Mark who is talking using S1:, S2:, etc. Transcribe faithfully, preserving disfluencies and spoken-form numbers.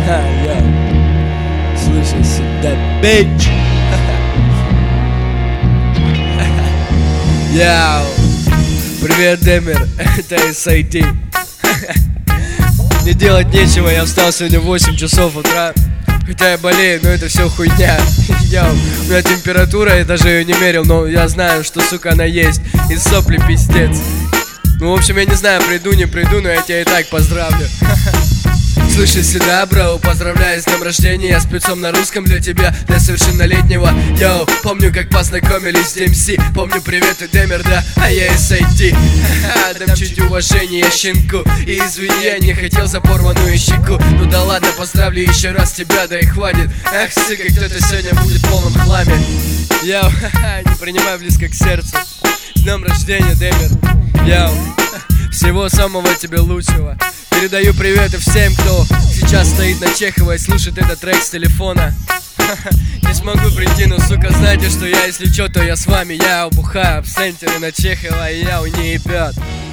S1: Слушай сюда, bitch. Яу. Привет, Демер, это эс эй ти. Мне делать нечего, я встал сегодня в восемь часов утра. Хотя я болею, но это все хуйня. Йоу, у меня температура, я даже ее не мерил, но я знаю, что, сука, она есть. И сопли пиздец. Ну, в общем, я не знаю, приду, не приду, но я тебя и так поздравлю. Слушай сюда, бро, поздравляю с днем рождения. Я спецом на русском для тебя, для совершеннолетнего. Йоу, помню, как познакомились с ди эм си. Помню, привет и Демер, да, а я эс эй ти. Ха-ха, дам чуть уважения щенку. И извини, я не хотел за порванную щеку. Ну да ладно, поздравлю еще раз тебя, да и хватит. Ах, сука, кто-то сегодня будет в полном хламе. Йоу, ха-ха, не принимай близко к сердцу. С днем рождения, Демер. Йоу, всего самого тебе лучшего. Передаю приветы всем, кто сейчас стоит на Чехова и слушает этот трек с телефона. Не смогу прийти, но, сука, знаете, что я, если чё, то я с вами. Я бухаю абсентеры на Чехова, и я у не ебет.